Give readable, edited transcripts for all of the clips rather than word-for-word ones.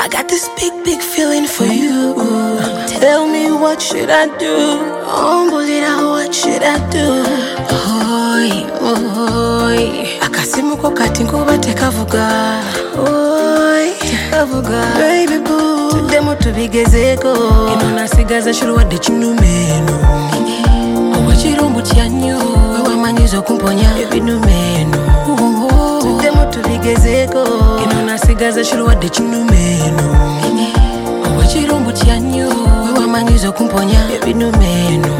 I got this big feeling for you. Tell me what should I do? Ombulira, what should I do? Oi, oi. Akasimuko kati nkuba tekavuga. Oi, tekavuga. Baby boo, tudemu tubigezeko. Ino nasigaza shuluwadde kinumeno. Owachirombo kyanyo, wewamanyiza okumponya ebinumeno. Tudemu tubigezeko. Ino nasigaza shuluwadde kinumeno. Owachirombo kyanyo, wewamanyiza okumponya ebinumeno.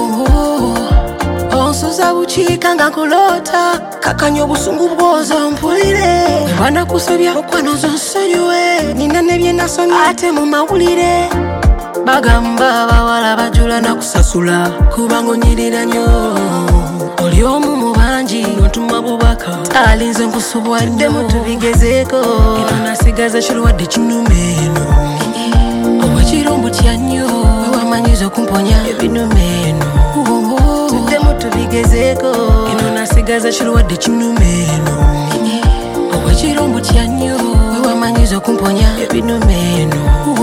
Onsoza buchika nga kulota, kakanya obusungu bwoza mpulire. Bwana kusabya okwanoza nsonyiwe, nina nebye nasomye ate mu mawulire. Bagamba bawala bajula na kusasula, kubanga onyirira nnyo. Oli omu mu bangi nontuma bubaka, alinze nkusubwa nnyo. Tuddemu tubigezeeko, ino nasigaza shuluwadde kinumeno. Owachirombo kyanyo, wewamanyiza okumponya ebinumeno. Tuddemu tubigezeeko, ino nasigaza shuluwadde kinumeno. Owachirombo kyanyo, wewamanyiza okumponya ebinumeno.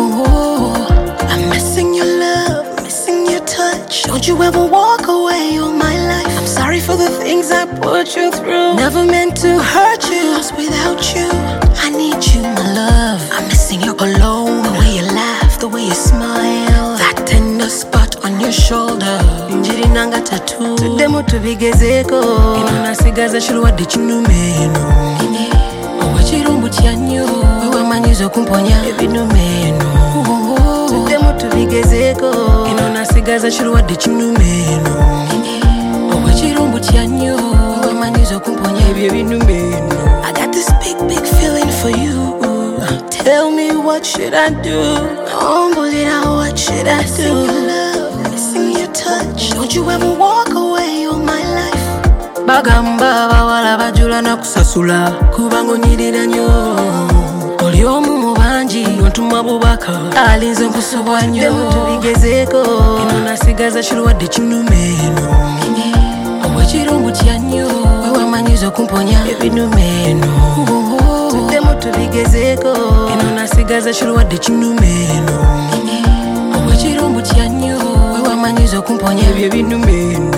I'm missing your love, missing your touch. Don't you ever walk away all my life. I'm sorry for the things I put you through. Never meant to hurt you, 'cause without you I need you, my love. I'm missing your cologne, the way you laugh, the way you smile, that tender spot on your shoulder. Injiri nanga tattoo. Tuddemu tubigezeeko, ino nasigaza shuluwadde kinumeno. Owachirombo kyanyo, wewamanyiza okumponya ebinumeno. Tuddemu tubigezeeko, ino nasigaza shuluwadde kinumeno. Owachirombo kyanyo, wewamanyiza okumponya ebyo ebinumeno. I got this big feeling for you. Tell me what should I do? Ombulira, what should I do? Missing your love, missing your touch. Don't you ever walk away all my life. Bagamba bawala bajula na kusasula, kubanga onyirira nnyo. Oli omu mu bangi nontuma bubaka, alinze nkusubwa nnyo. Tuddemu tubigezeeko, ino nasigaza shuluwadde kinumeno. Owachirombo kyanyo, wewamanyiza okumponya ebinumeno. Tuddemu tubigezeeko, ino nasigaza shuluwadde kinumeno. Owachirombo kyanyo, wewamanyiza okumponya ebyo ebinumeno.